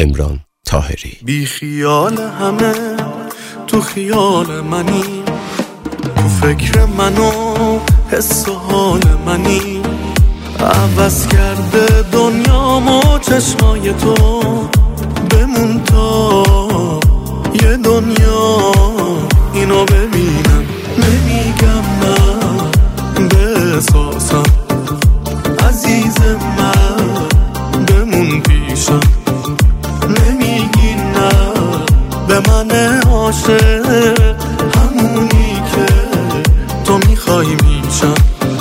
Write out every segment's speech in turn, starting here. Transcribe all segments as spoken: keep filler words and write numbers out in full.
عمران طاهری. بی خیال همه تو خیال منی، تو فکر منو حس و حال منی، عوض کرده دنیامو چشمای تو، بمون تا یه دنیا اینو ببینم. نمیگم نه به احساسم عزیز من، بمون پیشم. نمیگی نه به من عاشق، همونی که تو میخوای میشم.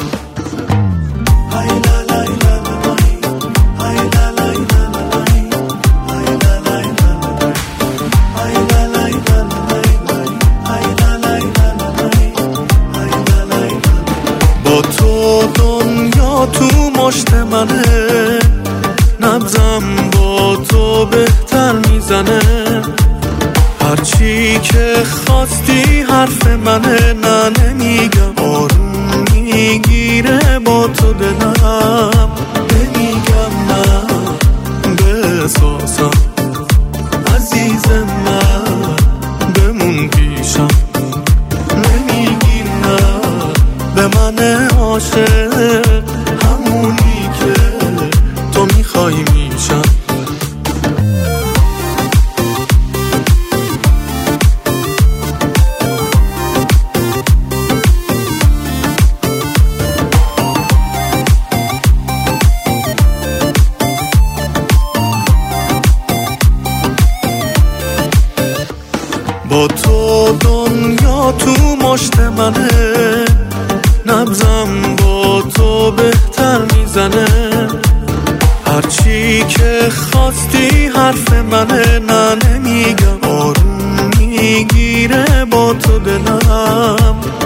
با تو دنیا تو مشت منه، نبضم با تو بهتر میزنه، هرچی که خواستی حرف منه. نه نمیگم، آروم میگیره با تو دلم. نمیگم نه به احساسم عزیز من، بمون پیشم. نمیگی نه به من عاشق، همونی که تو میخوای میشم. با تو دنیا تو مشت منه، نبضم با تو بهتر میزنه، هرچی که خواستی حرف منه. نه نمیگم، آروم میگیره با تو دلم.